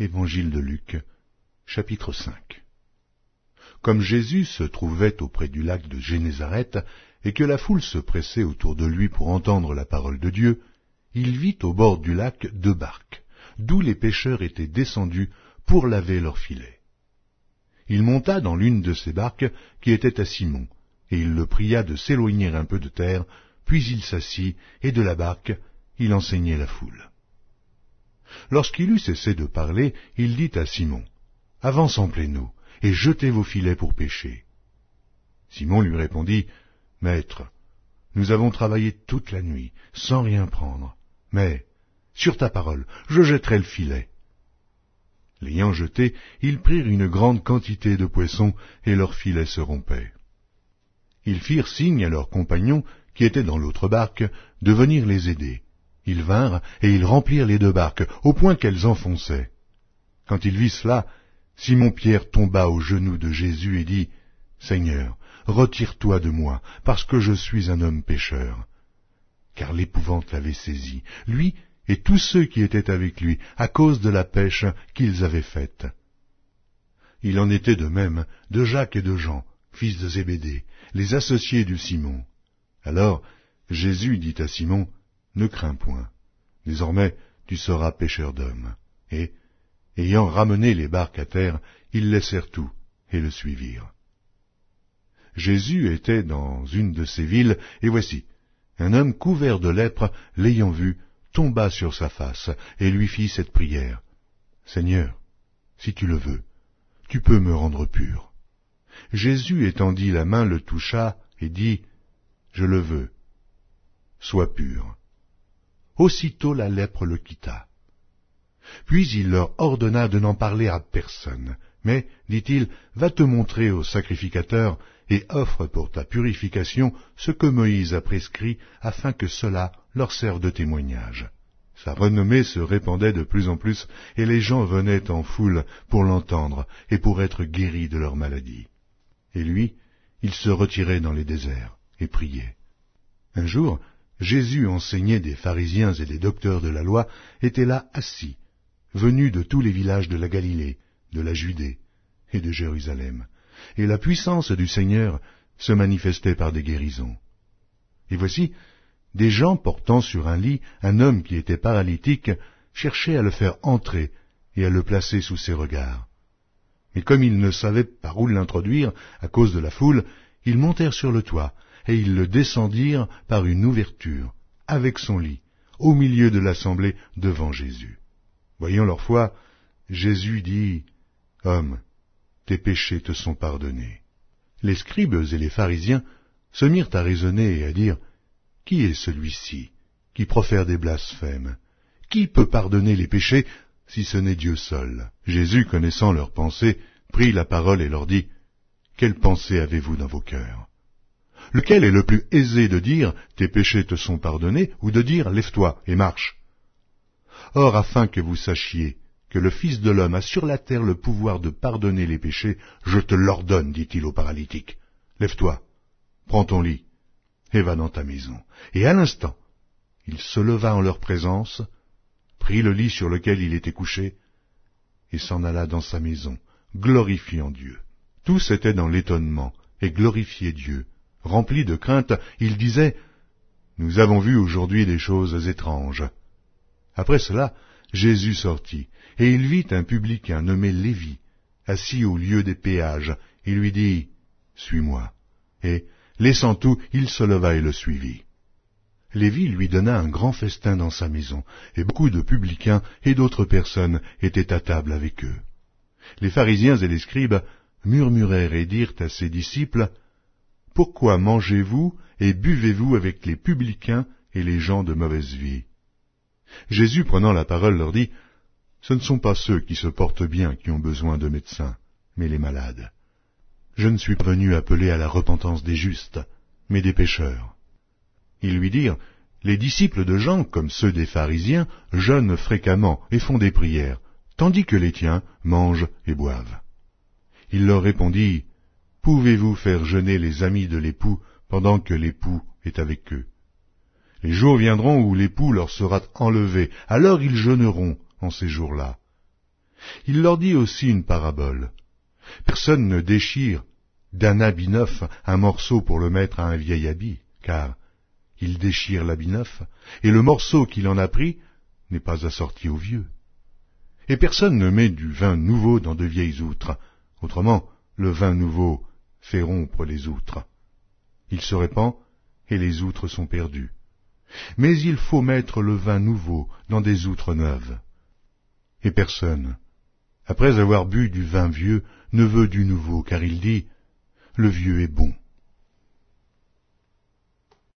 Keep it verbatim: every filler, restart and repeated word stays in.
Évangile de Luc, chapitre cinq. Comme Jésus se trouvait auprès du lac de Génézareth, et que la foule se pressait autour de lui pour entendre la parole de Dieu, il vit au bord du lac deux barques, d'où les pêcheurs étaient descendus pour laver leurs filets. Il monta dans l'une de ces barques qui était à Simon, et il le pria de s'éloigner un peu de terre, puis il s'assit, et de la barque, il enseignait la foule. Lorsqu'il eut cessé de parler, il dit à Simon, « Avance en pleine eau, et jetez vos filets pour pêcher. » Simon lui répondit, « Maître, nous avons travaillé toute la nuit, sans rien prendre, mais, sur ta parole, je jetterai le filet. » L'ayant jeté, ils prirent une grande quantité de poissons, et leurs filets se rompaient. Ils firent signe à leurs compagnons, qui étaient dans l'autre barque, de venir les aider. Ils vinrent, et ils remplirent les deux barques, au point qu'elles enfonçaient. Quand ils virent cela, Simon-Pierre tomba aux genoux de Jésus et dit, « Seigneur, retire-toi de moi, parce que je suis un homme pécheur. » Car l'épouvante l'avait saisi, lui et tous ceux qui étaient avec lui, à cause de la pêche qu'ils avaient faite. Il en était de même de Jacques et de Jean, fils de Zébédée, les associés du Simon. Alors Jésus dit à Simon, « Ne crains point, désormais tu seras pêcheur d'hommes. » Et, ayant ramené les barques à terre, ils laissèrent tout et le suivirent. Jésus était dans une de ces villes, et voici, un homme couvert de lèpre, l'ayant vu, tomba sur sa face et lui fit cette prière. « Seigneur, si tu le veux, tu peux me rendre pur. » Jésus étendit la main, le toucha et dit, « Je le veux, sois pur. » Aussitôt la lèpre le quitta. Puis il leur ordonna de n'en parler à personne. Mais, dit-il, va te montrer au sacrificateur et offre pour ta purification ce que Moïse a prescrit afin que cela leur serve de témoignage. Sa renommée se répandait de plus en plus et les gens venaient en foule pour l'entendre et pour être guéris de leur maladie. Et lui, il se retirait dans les déserts et priait. Un jour, Jésus, enseigné des pharisiens et des docteurs de la loi, était là assis, venu de tous les villages de la Galilée, de la Judée et de Jérusalem, et la puissance du Seigneur se manifestait par des guérisons. Et voici, des gens portant sur un lit un homme qui était paralytique cherchaient à le faire entrer et à le placer sous ses regards. Mais comme ils ne savaient par où l'introduire à cause de la foule, ils montèrent sur le toit, et ils le descendirent par une ouverture, avec son lit, au milieu de l'assemblée devant Jésus. Voyant leur foi, Jésus dit, « Homme, tes péchés te sont pardonnés. » Les scribes et les pharisiens se mirent à raisonner et à dire, « Qui est celui-ci qui profère des blasphèmes? Qui peut pardonner les péchés si ce n'est Dieu seul ?» Jésus, connaissant leurs pensées, prit la parole et leur dit, « Quelle pensée avez-vous dans vos cœurs? Lequel est le plus aisé de dire, « Tes péchés te sont pardonnés » ou de dire, « Lève-toi et marche » ? Or, afin que vous sachiez que le Fils de l'homme a sur la terre le pouvoir de pardonner les péchés, je te l'ordonne, dit-il au paralytique. Lève-toi, prends ton lit, et va dans ta maison. Et à l'instant, il se leva en leur présence, prit le lit sur lequel il était couché, et s'en alla dans sa maison, glorifiant Dieu. Tous étaient dans l'étonnement, et glorifiaient Dieu. Remplis de crainte, ils disaient, « Nous avons vu aujourd'hui des choses étranges. » Après cela, Jésus sortit, et il vit un publicain nommé Lévi, assis au lieu des péages, et lui dit, « Suis-moi. » Et, laissant tout, il se leva et le suivit. Lévi lui donna un grand festin dans sa maison, et beaucoup de publicains et d'autres personnes étaient à table avec eux. Les pharisiens et les scribes murmurèrent et dirent à ses disciples, « Pourquoi mangez-vous et buvez-vous avec les publicains et les gens de mauvaise vie ?» Jésus, prenant la parole, leur dit, « Ce ne sont pas ceux qui se portent bien qui ont besoin de médecins, mais les malades. Je ne suis pas venu appeler à la repentance des justes, mais des pécheurs. » Ils lui dirent, « Les disciples de Jean, comme ceux des pharisiens, jeûnent fréquemment et font des prières, tandis que les tiens mangent et boivent. » Il leur répondit, « Pouvez-vous faire jeûner les amis de l'époux pendant que l'époux est avec eux? Les jours viendront où l'époux leur sera enlevé, alors ils jeûneront en ces jours-là. Il leur dit aussi une parabole. Personne ne déchire d'un habit neuf un morceau pour le mettre à un vieil habit, car il déchire l'habit neuf, et le morceau qu'il en a pris n'est pas assorti au vieux. Et personne ne met du vin nouveau dans de vieilles outres, autrement le vin nouveau fait rompre les outres. Il se répand, et les outres sont perdues. Mais il faut mettre le vin nouveau dans des outres neuves. Et personne, après avoir bu du vin vieux, ne veut du nouveau, car il dit, le vieux est bon.